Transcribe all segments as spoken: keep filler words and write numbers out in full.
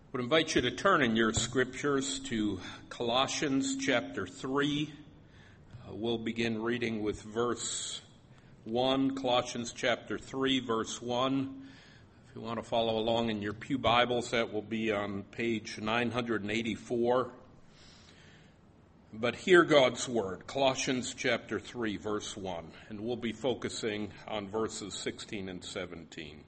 I would invite you to turn in your scriptures to Colossians chapter three. Uh, we'll begin reading with verse one, Colossians chapter three, verse one. If you want to follow along in your pew Bibles, that will be on page nine eighty-four. But hear God's word, Colossians chapter three, verse one, and we'll be focusing on verses sixteen and seventeen.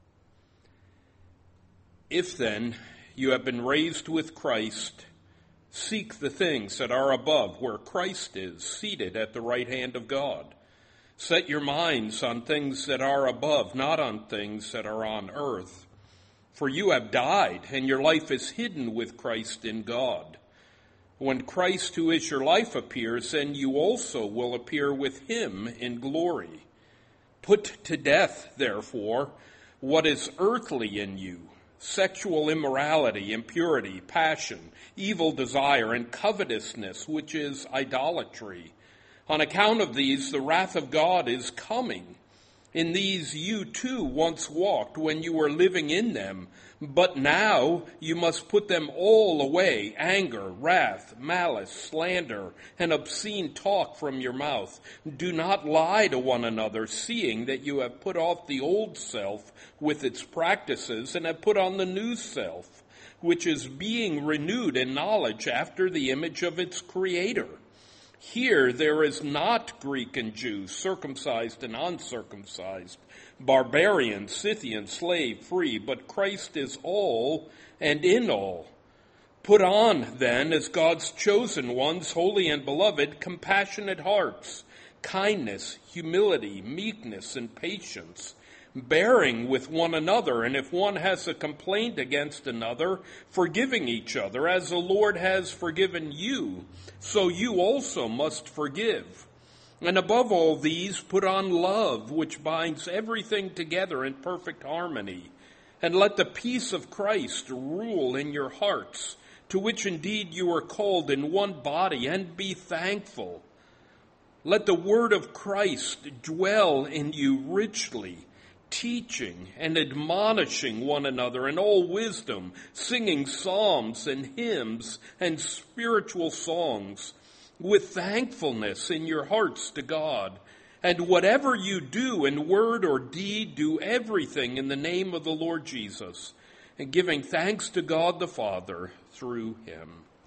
If then you have been raised with Christ, seek the things that are above, where Christ is, seated at the right hand of God. Set your minds on things that are above, not on things that are on earth. For you have died, and your life is hidden with Christ in God. When Christ, who is your life, appears, then you also will appear with him in glory. Put to death, therefore, what is earthly in you: sexual immorality, impurity, passion, evil desire, and covetousness, which is idolatry. On account of these, the wrath of God is coming. In these you too once walked when you were living in them, but now you must put them all away: anger, wrath, malice, slander, and obscene talk from your mouth. Do not lie to one another, seeing that you have put off the old self with its practices and have put on the new self, which is being renewed in knowledge after the image of its creator. Here there is not Greek and Jew, circumcised and uncircumcised, barbarian, Scythian, slave, free, but Christ is all and in all. Put on, then, as God's chosen ones, holy and beloved, compassionate hearts, kindness, humility, meekness, and patience, bearing with one another, and if one has a complaint against another, forgiving each other, as the Lord has forgiven you, so you also must forgive. And above all these, put on love, which binds everything together in perfect harmony. And let the peace of Christ rule in your hearts, to which indeed you are called in one body, and be thankful. Let the word of Christ dwell in you richly, teaching and admonishing one another in all wisdom, singing psalms and hymns and spiritual songs, with thankfulness in your hearts to God. And whatever you do in word or deed, do everything in the name of the Lord Jesus, and giving thanks to God the Father through him.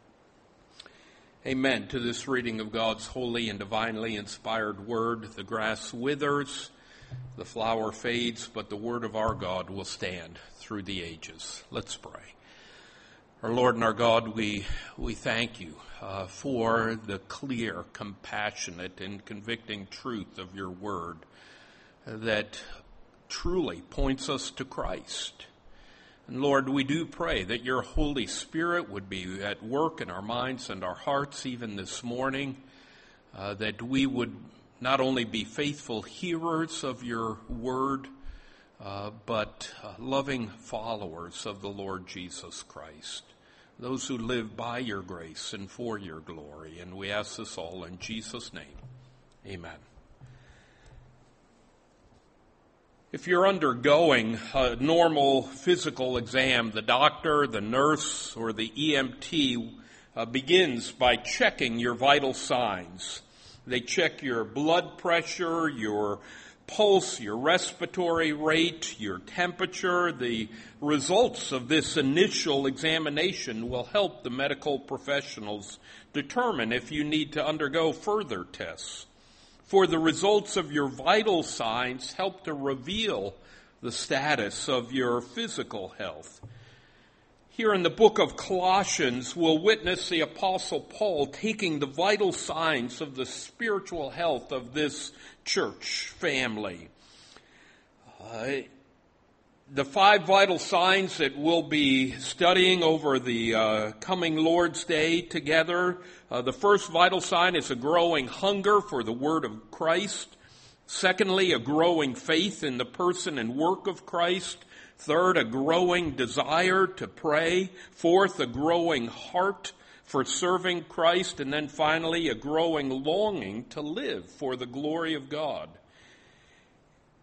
Amen. To this reading of God's holy and divinely inspired word, the grass withers, the flower fades, but the word of our God will stand through the ages. Let's pray. Our Lord and our God, we we thank you uh, for the clear, compassionate, and convicting truth of your word that truly points us to Christ. And Lord, we do pray that your Holy Spirit would be at work in our minds and our hearts even this morning, uh, that we would not only be faithful hearers of your word, uh, but uh, loving followers of the Lord Jesus Christ, those who live by your grace and for your glory. And we ask this all in Jesus' name. Amen. If you're undergoing a normal physical exam, the doctor, the nurse, or the E M T uh, begins by checking your vital signs. They check your blood pressure, your pulse, your respiratory rate, your temperature. The results of this initial examination will help the medical professionals determine if you need to undergo further tests. For the results of your vital signs help to reveal the status of your physical health. Here in the book of Colossians, we'll witness the Apostle Paul taking the vital signs of the spiritual health of this church family. Uh, the five vital signs that we'll be studying over the uh, coming Lord's Day together. Uh, the first vital sign is a growing hunger for the word of Christ. Secondly, a growing faith in the person and work of Christ. Third, a growing desire to pray. Fourth, a growing heart for serving Christ. And then finally, a growing longing to live for the glory of God.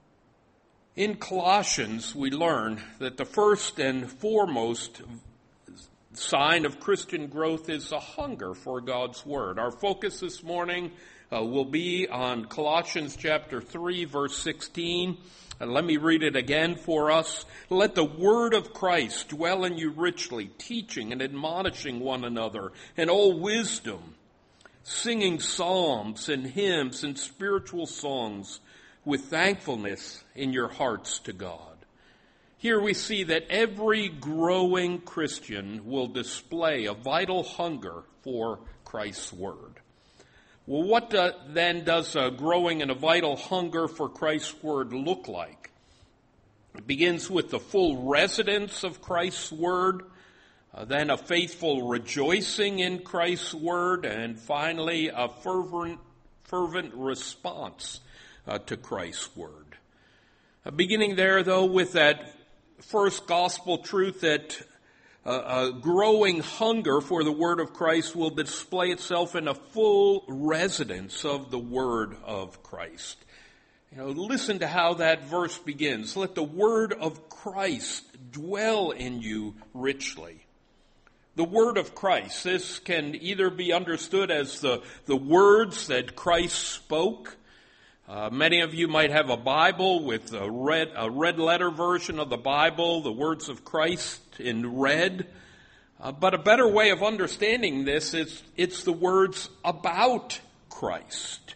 In Colossians, we learn that the first and foremost sign of Christian growth is a hunger for God's Word. Our focus this morning uh, will be on Colossians chapter three, verse sixteen. And let me read it again for us. Let the word of Christ dwell in you richly, teaching and admonishing one another in all wisdom, singing psalms and hymns and spiritual songs with thankfulness in your hearts to God. Here we see that every growing Christian will display a vital hunger for Christ's word. Well, what do, then does a growing and a vital hunger for Christ's word look like? It begins with the full residence of Christ's word, uh, then a faithful rejoicing in Christ's word, and finally a fervent, fervent response uh, to Christ's word. Uh, beginning there, though, with that first gospel truth that Uh, a growing hunger for the word of Christ will display itself in a full residence of the word of Christ. You know, listen to how that verse begins. Let the word of Christ dwell in you richly. The word of Christ, this can either be understood as the, the words that Christ spoke. Uh, many of you might have a Bible with a red, a red letter version of the Bible, the words of Christ in red. Uh, but a better way of understanding this is it's the words about Christ.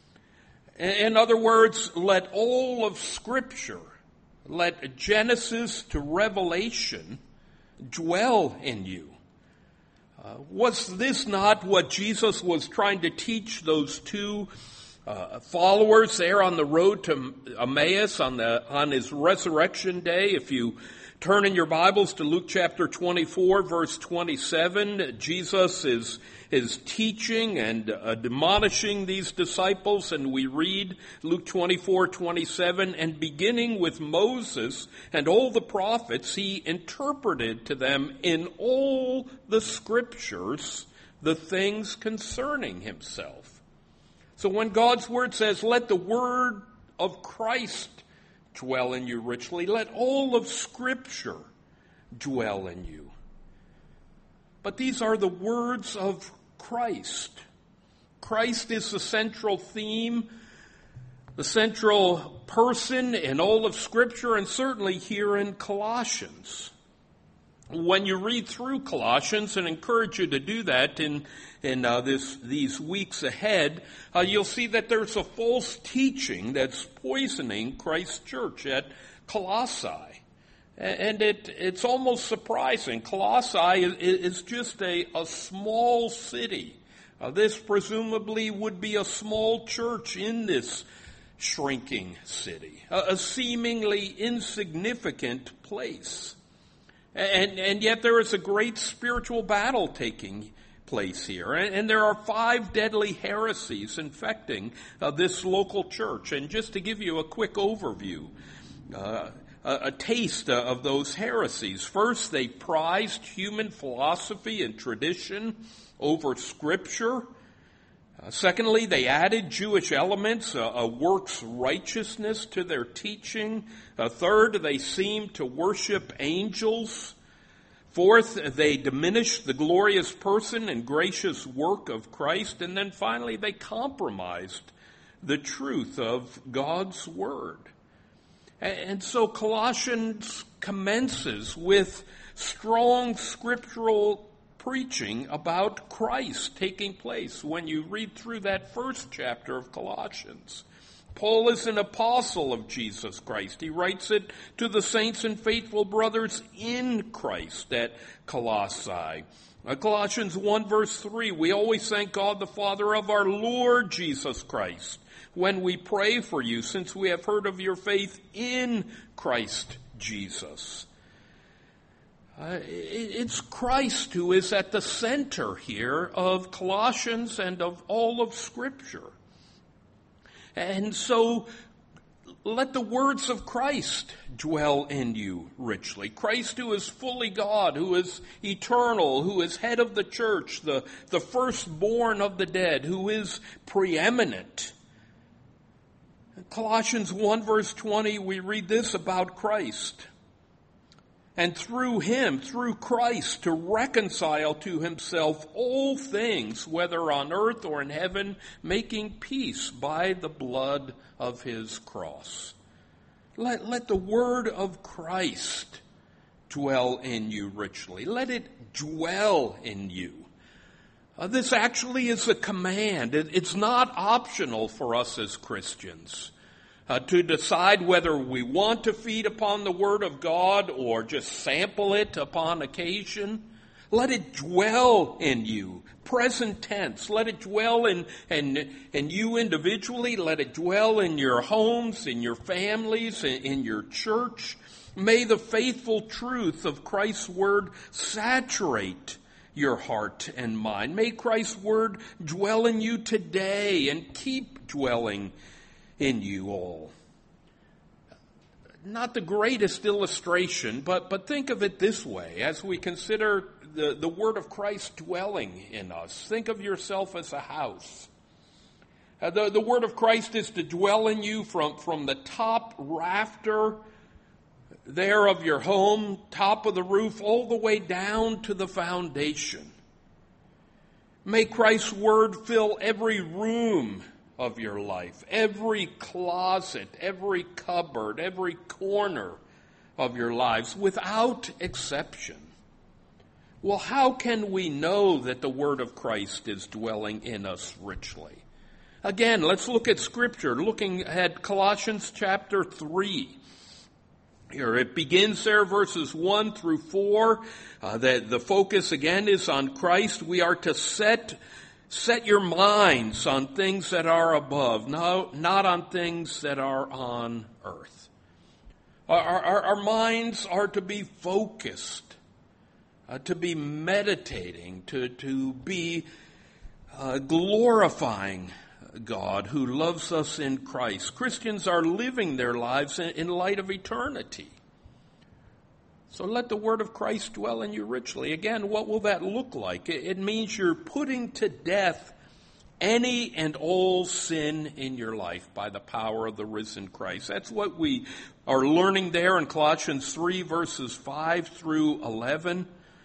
In other words, let all of Scripture, let Genesis to Revelation dwell in you. Uh, was this not what Jesus was trying to teach those two Uh, followers there on the road to Emmaus on the on his resurrection day? If you turn in your Bibles to Luke chapter twenty-four, verse twenty-seven, Jesus is is teaching and uh, admonishing these disciples, and we read Luke twenty-four, twenty-seven, and beginning with Moses and all the prophets, he interpreted to them in all the scriptures the things concerning himself. So when God's word says, let the word of Christ dwell in you richly, let all of Scripture dwell in you. But these are the words of Christ. Christ is the central theme, the central person in all of Scripture, and certainly here in Colossians. When you read through Colossians, and encourage you to do that in in uh, this these weeks ahead, uh, you'll see that there's a false teaching that's poisoning Christ's church at Colossae, and it it's almost surprising. Colossae is, is just a a small city. Uh, this presumably would be a small church in this shrinking city, a, a seemingly insignificant place. And, and yet there is a great spiritual battle taking place here. And, and there are five deadly heresies infecting uh, this local church. And just to give you a quick overview, uh, a, a taste uh, of those heresies. First, they prized human philosophy and tradition over Scripture. Uh, secondly, they added Jewish elements, uh, a works righteousness to their teaching. Uh, third, they seemed to worship angels. Fourth, they diminished the glorious person and gracious work of Christ. And then finally, they compromised the truth of God's word. And so Colossians commences with strong scriptural preaching about Christ taking place when you read through that first chapter of Colossians. Paul is an apostle of Jesus Christ. He writes it to the saints and faithful brothers in Christ at Colossae. Uh, Colossians one verse three, we always thank God the Father of our Lord Jesus Christ when we pray for you, since we have heard of your faith in Christ Jesus. Uh, it's Christ who is at the center here of Colossians and of all of Scripture. And so let the words of Christ dwell in you richly. Christ who is fully God, who is eternal, who is head of the church, the, the firstborn of the dead, who is preeminent. In Colossians one verse twenty, we read this about Christ. and through him, through Christ, to reconcile to himself all things, whether on earth or in heaven, making peace by the blood of his cross. Let, let the word of Christ dwell in you richly. Let it dwell in you. Uh, this actually is a command. It, it's not optional for us as Christians. Uh, to decide whether we want to feed upon the Word of God or just sample it upon occasion. Let it dwell in you. Present tense. Let it dwell in, in, in you individually. Let it dwell in your homes, in your families, in, in your church. May the faithful truth of Christ's Word saturate your heart and mind. May Christ's Word dwell in you today and keep dwelling in you all. Not the greatest illustration, but, but think of it this way as we consider the, the word of Christ dwelling in us. Think of yourself as a house. Uh, the, the word of Christ is to dwell in you from, from the top rafter there of your home, top of the roof, all the way down to the foundation. May Christ's word fill every room of your life, every closet, every cupboard, every corner of your lives, without exception. Well, how can we know that the word of Christ is dwelling in us richly? Again, let's look at Scripture, looking at Colossians chapter three. Here it begins there, verses one through four. Uh, the, the focus again is on Christ. We are to set Set your minds on things that are above, no, not on things that are on earth. Our, our, our minds are to be focused, uh, to be meditating, to, to be uh, glorifying God who loves us in Christ. Christians are living their lives in, in light of eternity. So let the word of Christ dwell in you richly. Again, what will that look like? It means you're putting to death any and all sin in your life by the power of the risen Christ. That's what we are learning there in Colossians three, verses five through eleven.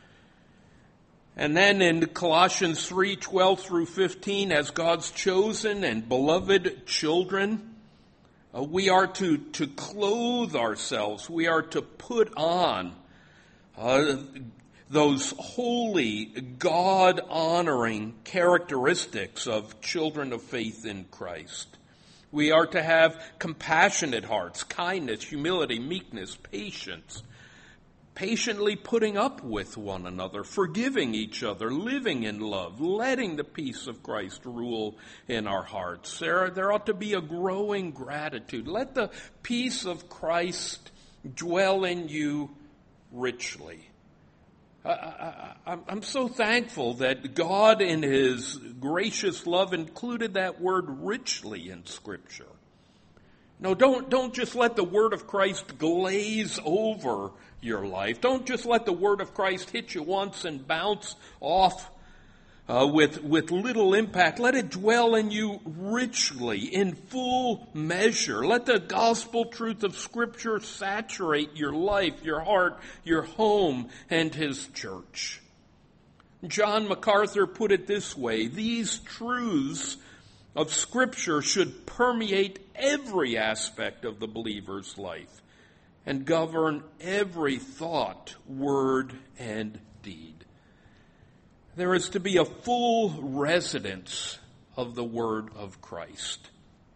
And then in Colossians three, twelve through fifteen, as God's chosen and beloved children, Uh, we are to, to clothe ourselves. We are to put on uh, those holy, God-honoring characteristics of children of faith in Christ. We are to have compassionate hearts, kindness, humility, meekness, patience, patiently putting up with one another, forgiving each other, living in love, letting the peace of Christ rule in our hearts. There, there ought to be a growing gratitude. Let the peace of Christ dwell in you richly. I, I, I'm so thankful that God in his gracious love included that word richly in Scripture. No, don't, don't just let the word of Christ glaze over your life. Don't just let the word of Christ hit you once and bounce off uh, with, with little impact. Let it dwell in you richly, in full measure. Let the gospel truth of Scripture saturate your life, your heart, your home, and his church. John MacArthur put it this way: these truths of Scripture should permeate every aspect of the believer's life and govern every thought, word, and deed. There is to be a full residence of the word of Christ.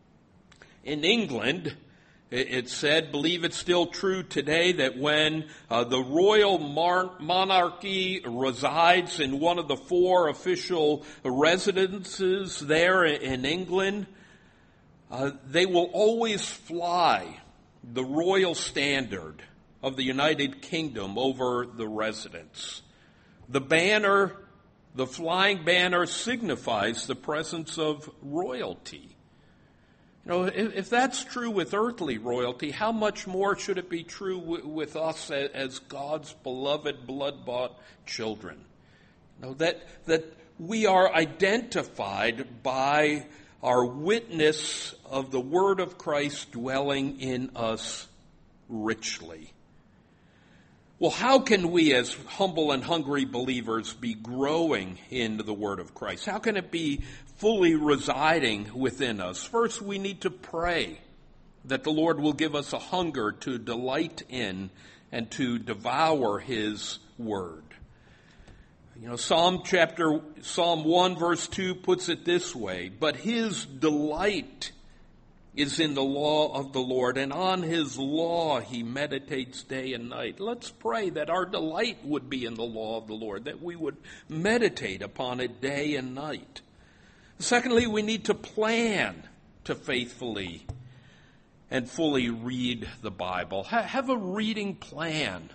In England, it said, believe it's still true today, that when uh, the royal mar- monarchy resides in one of the four official residences there in England, uh, they will always fly the royal standard of the United Kingdom over the residence. The banner, the flying banner, signifies the presence of royalty. You know, if, if that's true with earthly royalty, how much more should it be true w- with us as, as God's beloved, blood-bought children? You know, that that we are identified by our witness of the word of Christ dwelling in us richly. Well, how can we as humble and hungry believers be growing in the Word of Christ? How can it be fully residing within us? First, we need to pray that the Lord will give us a hunger to delight in and to devour His Word. You know, Psalm chapter, Psalm one verse two puts it this way, but His delight is in the law of the Lord, and on His law He meditates day and night. Let's pray that our delight would be in the law of the Lord, that we would meditate upon it day and night. Secondly, we need to plan to faithfully and fully read the Bible. Ha- have a reading plan.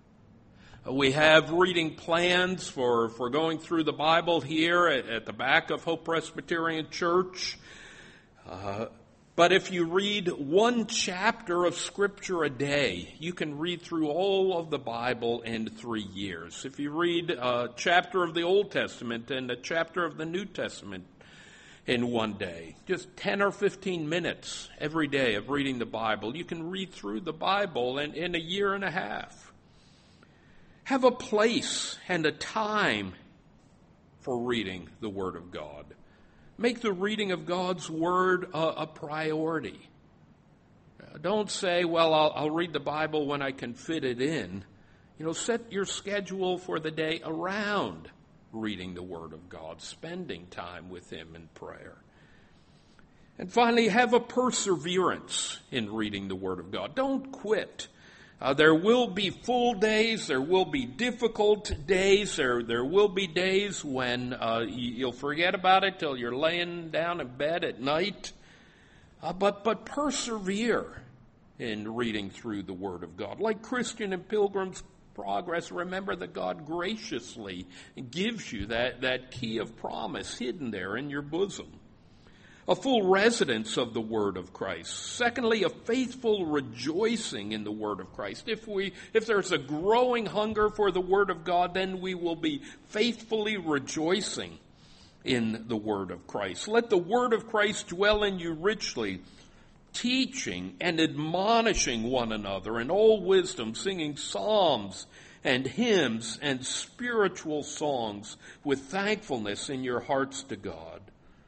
We have reading plans for, for going through the Bible here at, at the back of Hope Presbyterian Church. Uh, but if you read one chapter of Scripture a day, you can read through all of the Bible in three years. If you read a chapter of the Old Testament and a chapter of the New Testament in one day, just ten or fifteen minutes every day of reading the Bible, you can read through the Bible in, in a year and a half. Have a place and a time for reading the Word of God. Make the reading of God's Word a, a priority. Uh, don't say, well, I'll, I'll read the Bible when I can fit it in. You know, set your schedule for the day around reading the Word of God, spending time with Him in prayer. And finally, have a perseverance in reading the Word of God. Don't quit. Uh, there will be full days, there will be difficult days, there, there will be days when uh, you'll forget about it till you're laying down in bed at night. Uh, but, but persevere in reading through the Word of God. Like Christian and Pilgrim's Progress, remember that God graciously gives you that, that key of promise hidden there in your bosom. A full residence of the Word of Christ. Secondly, a faithful rejoicing in the Word of Christ. If we, if there's a growing hunger for the Word of God, then we will be faithfully rejoicing in the Word of Christ. Let the Word of Christ dwell in you richly, teaching and admonishing one another in all wisdom, singing psalms and hymns and spiritual songs with thankfulness in your hearts to God.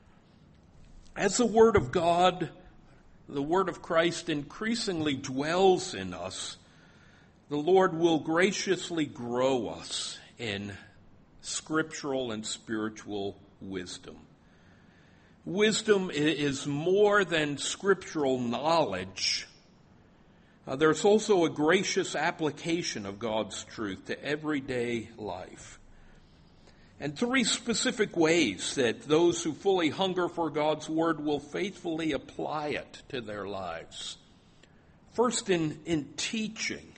As the Word of God, the Word of Christ increasingly dwells in us, the Lord will graciously grow us in scriptural and spiritual wisdom. Wisdom is more than scriptural knowledge. Uh, there's also a gracious application of God's truth to everyday life. And three specific ways that those who fully hunger for God's Word will faithfully apply it to their lives. First, in, in teaching.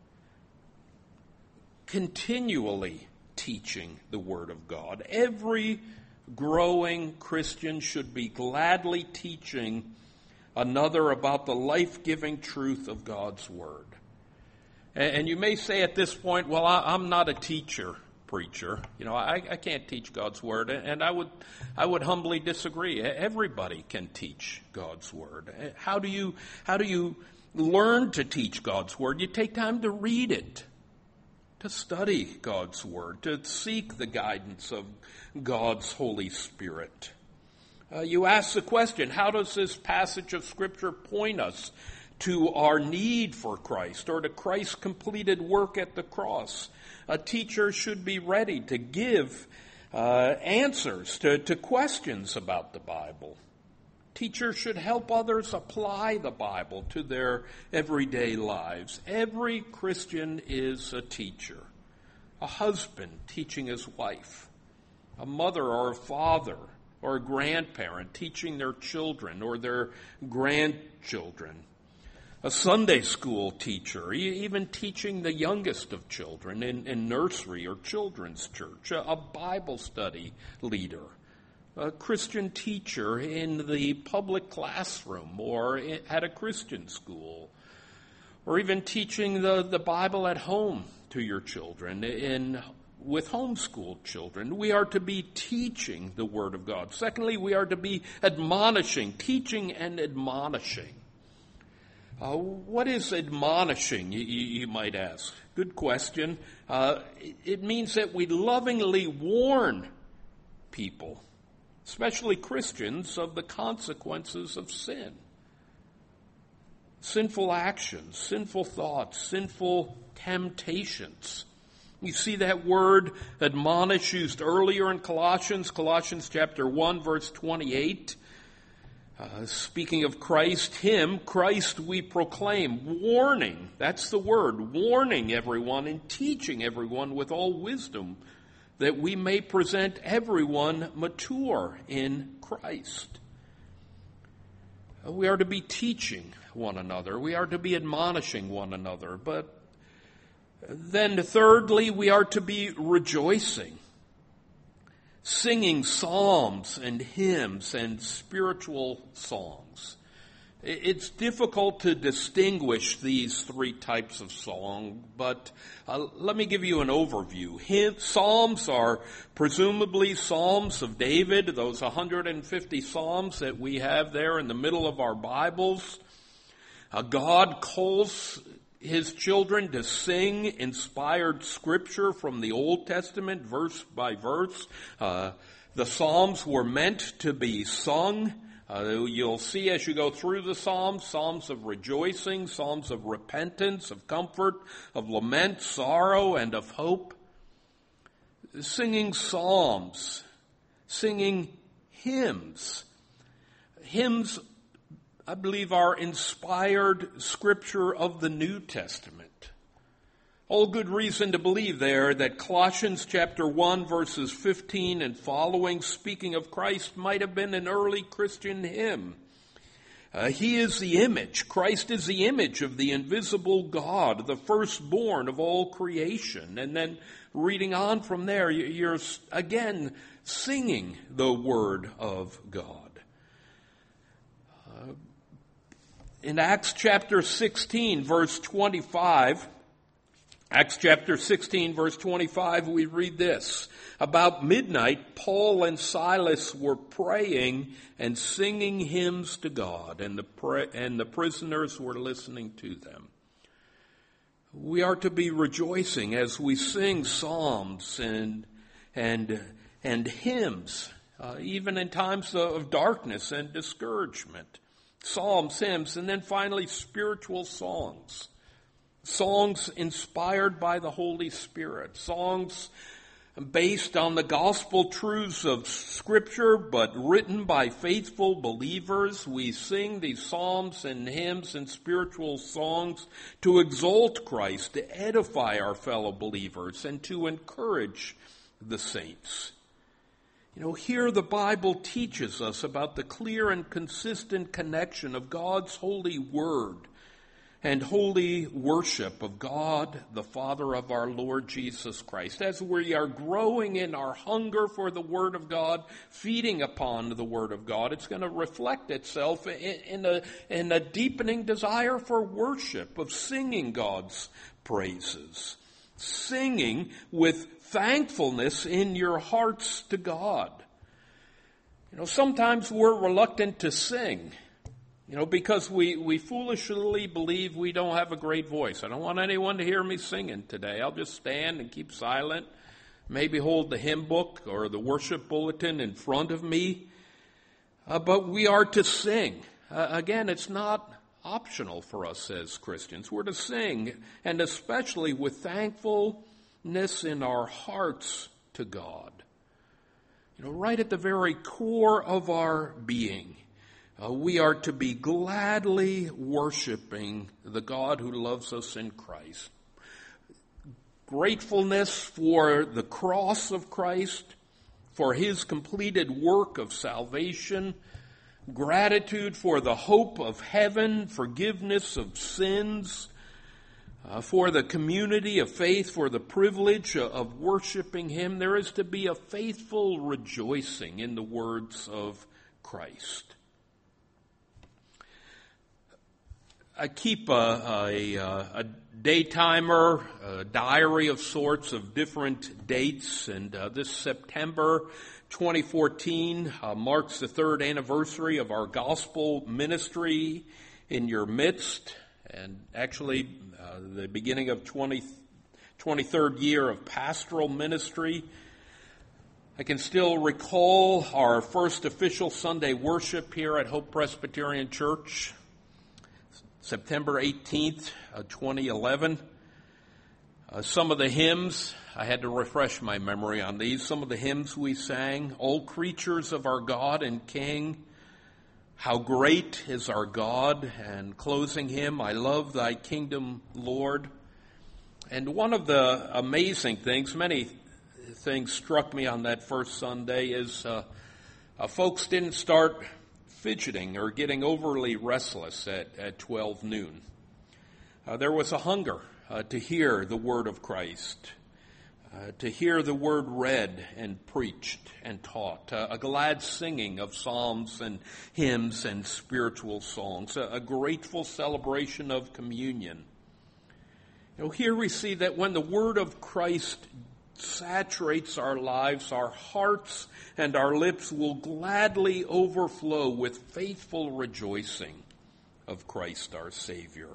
Continually teaching the Word of God. Every growing Christian should be gladly teaching another about the life-giving truth of God's Word. And, and you may say at this point, well, I, I'm not a teacher. Preacher, you know, I, I can't teach God's Word, and I would, I would humbly disagree. Everybody can teach God's Word. How do you, how do you learn to teach God's Word? You take time to read it, to study God's Word, to seek the guidance of God's Holy Spirit. Uh, you ask the question, how does this passage of Scripture point us to our need for Christ or to Christ's completed work at the cross? A teacher should be ready to give uh, answers to, to questions about the Bible. Teachers should help others apply the Bible to their everyday lives. Every Christian is a teacher. A husband teaching his wife. A mother or a father or a grandparent teaching their children or their grandchildren. A Sunday school teacher, even teaching the youngest of children in, in nursery or children's church, a, a Bible study leader, a Christian teacher in the public classroom or at a Christian school, or even teaching the, the Bible at home to your children in with homeschooled children. We are to be teaching the Word of God. Secondly, we are to be admonishing, teaching and admonishing. Uh, what is admonishing, you, you might ask? Good question. Uh, it, it means that we lovingly warn people, especially Christians, of the consequences of sin. Sinful actions, sinful thoughts, sinful temptations. You see that word admonish used earlier in Colossians, Colossians chapter one, verse twenty-eight. Uh, speaking of Christ, him, Christ we proclaim, warning, that's the word, warning everyone and teaching everyone with all wisdom, that we may present everyone mature in Christ. Uh, we are to be teaching one another. We are to be admonishing one another. But then thirdly, we are to be rejoicing, singing psalms and hymns and spiritual songs. It's difficult to distinguish these three types of song, but uh, let me give you an overview. Hymn, psalms are presumably psalms of David, those one hundred fifty psalms that we have there in the middle of our Bibles. Uh, God calls his children to sing inspired scripture from the Old Testament, verse by verse. Uh, the Psalms were meant to be sung. Uh, you'll see as you go through the Psalms, Psalms of rejoicing, Psalms of repentance, of comfort, of lament, sorrow, and of hope. Singing psalms, singing hymns. Hymns, I believe, are inspired scripture of the New Testament. All good reason to believe there that Colossians chapter one, verses fifteen and following, speaking of Christ, might have been an early Christian hymn. Uh, he is the image. Christ is the image of the invisible God, the firstborn of all creation. And then reading on from there, you're again singing the word of God. In Acts chapter sixteen, verse twenty-five, Acts chapter sixteen, verse twenty-five, we read this. About midnight, Paul and Silas were praying and singing hymns to God, and the pra- and the prisoners were listening to them. We are to be rejoicing as we sing psalms and and and hymns, uh, even in times of darkness and discouragement. Psalms, hymns, and then finally spiritual songs. Songs inspired by the Holy Spirit. Songs based on the gospel truths of Scripture, but written by faithful believers. We sing these psalms and hymns and spiritual songs to exalt Christ, to edify our fellow believers, and to encourage the saints. You know, here the Bible teaches us about the clear and consistent connection of God's holy word and holy worship of God, the Father of our Lord Jesus Christ. As we are growing in our hunger for the Word of God, feeding upon the Word of God, it's going to reflect itself in, in, a, in a deepening desire for worship, of singing God's praises. Singing with thankfulness in your hearts to God. You know, sometimes we're reluctant to sing, you know, because we, we foolishly believe we don't have a great voice. I don't want anyone to hear me singing today. I'll just stand and keep silent, maybe hold the hymn book or the worship bulletin in front of me. Uh, but we are to sing. Uh, again, it's not optional for us as Christians. We're to sing, and especially with thankfulness in our hearts to God. You know, right at the very core of our being, uh, we are to be gladly worshiping the God who loves us in Christ. Gratefulness for the cross of Christ, for his completed work of salvation, gratitude for the hope of heaven, forgiveness of sins, uh, for the community of faith, for the privilege of worshiping him. There is to be a faithful rejoicing in the words of Christ. I keep a, a, a day timer, a diary of sorts of different dates, and uh, this September twenty fourteen uh, marks the third anniversary of our gospel ministry in your midst. and actually uh, the beginning of twenty, twenty-third year of pastoral ministry. I can still recall our first official Sunday worship here at Hope Presbyterian Church, September eighteenth, twenty eleven. Uh, some of the hymns, I had to refresh my memory on these. Some of the hymns we sang: "All creatures of our God and King, how great is our God," and closing hymn, "I love thy kingdom, Lord." And one of the amazing things, many things struck me on that first Sunday, is uh, uh, folks didn't start fidgeting or getting overly restless at, at twelve noon. Uh, there was a hunger uh, to hear the word of Christ, uh, to hear the word read and preached and taught, uh, a glad singing of psalms and hymns and spiritual songs, a, a grateful celebration of communion. You know, here we see that when the word of Christ saturates our lives, our hearts and our lips will gladly overflow with faithful rejoicing of Christ our Savior.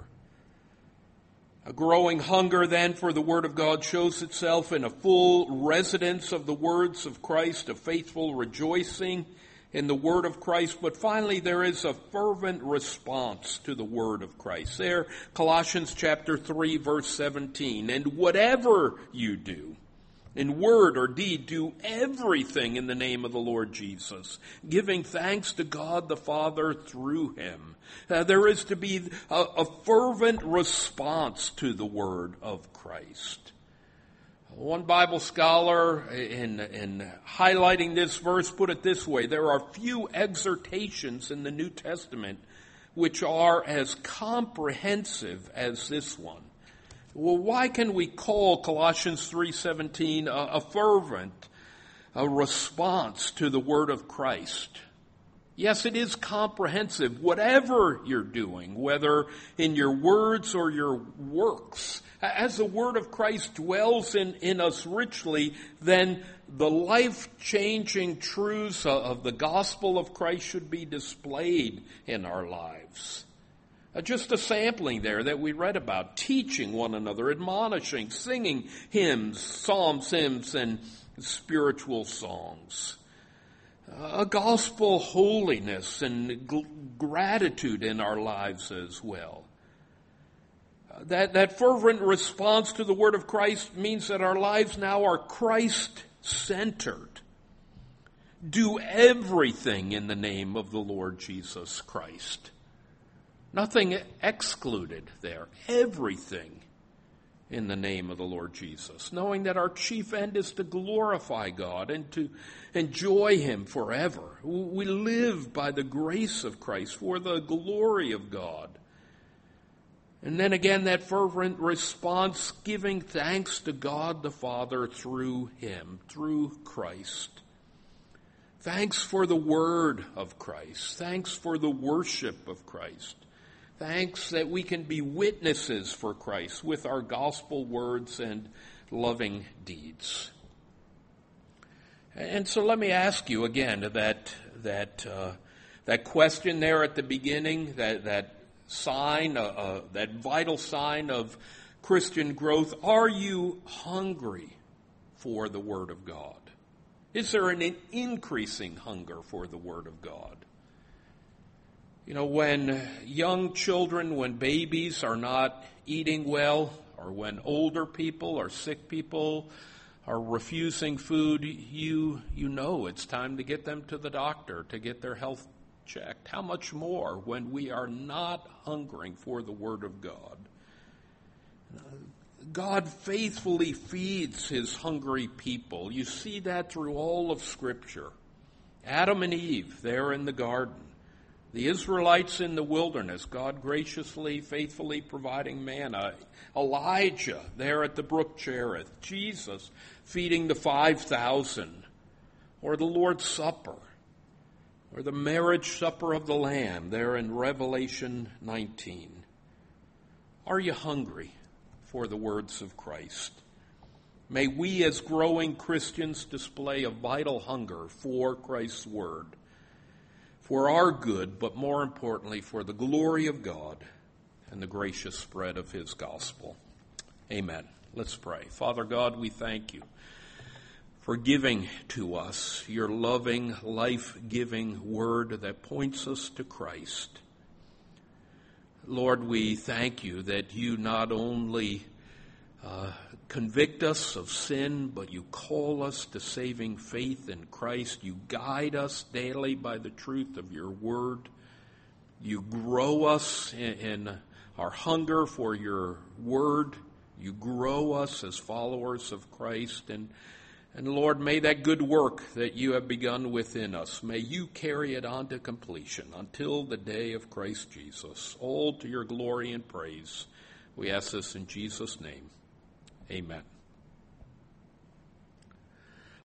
A growing hunger then for the Word of God shows itself in a full residence of the words of Christ, a faithful rejoicing in the Word of Christ, but finally there is a fervent response to the Word of Christ. There, Colossians chapter three, verse seventeen, "And whatever you do, in word or deed, do everything in the name of the Lord Jesus, giving thanks to God the Father through him." Uh, there is to be a, a fervent response to the word of Christ. One Bible scholar, in, in highlighting this verse, put it this way: there are few exhortations in the New Testament which are as comprehensive as this one. Well, why can we call Colossians three seventeen a, a fervent a response to the word of Christ? Yes, it is comprehensive. Whatever you're doing, whether in your words or your works, as the word of Christ dwells in, in us richly, then the life-changing truths of the gospel of Christ should be displayed in our lives. Uh, just a sampling there that we read about: teaching one another, admonishing, singing hymns, psalms, hymns, and spiritual songs. Uh, a gospel holiness and gl- gratitude in our lives as well. Uh, that, that fervent response to the word of Christ means that our lives now are Christ-centered. Do everything in the name of the Lord Jesus Christ. Nothing excluded there. Everything in the name of the Lord Jesus. Knowing that our chief end is to glorify God and to enjoy him forever. We live by the grace of Christ for the glory of God. And then again, that fervent response, giving thanks to God the Father through him, through Christ. Thanks for the word of Christ. Thanks for the worship of Christ. Thanks that we can be witnesses for Christ with our gospel words and loving deeds. And so let me ask you again that that uh, that question there at the beginning, that that sign, uh, uh, that vital sign of Christian growth: are you hungry for the Word of God? Is there an increasing hunger for the Word of God? You know, when young children, when babies are not eating well, or when older people or sick people are refusing food, you you know it's time to get them to the doctor to get their health checked. How much more when we are not hungering for the Word of God? God faithfully feeds his hungry people. You see that through all of Scripture. Adam and Eve there in the garden. The Israelites in the wilderness, God graciously, faithfully providing manna. Elijah there at the brook Cherith. Jesus feeding the five thousand. Or the Lord's Supper. Or the marriage supper of the Lamb there in Revelation nineteen. Are you hungry for the words of Christ? May we as growing Christians display a vital hunger for Christ's word, for our good, but more importantly, for the glory of God and the gracious spread of his gospel. Amen. Let's pray. Father God, we thank you for giving to us your loving, life-giving word that points us to Christ. Lord, we thank you that you not only uh, convict us of sin, but you call us to saving faith in Christ. You guide us daily by the truth of your word. You grow us in, in our hunger for your word. You grow us as followers of Christ. And, and Lord, may that good work that you have begun within us, may you carry it on to completion until the day of Christ Jesus. All to your glory and praise. We ask this in Jesus' name. Amen.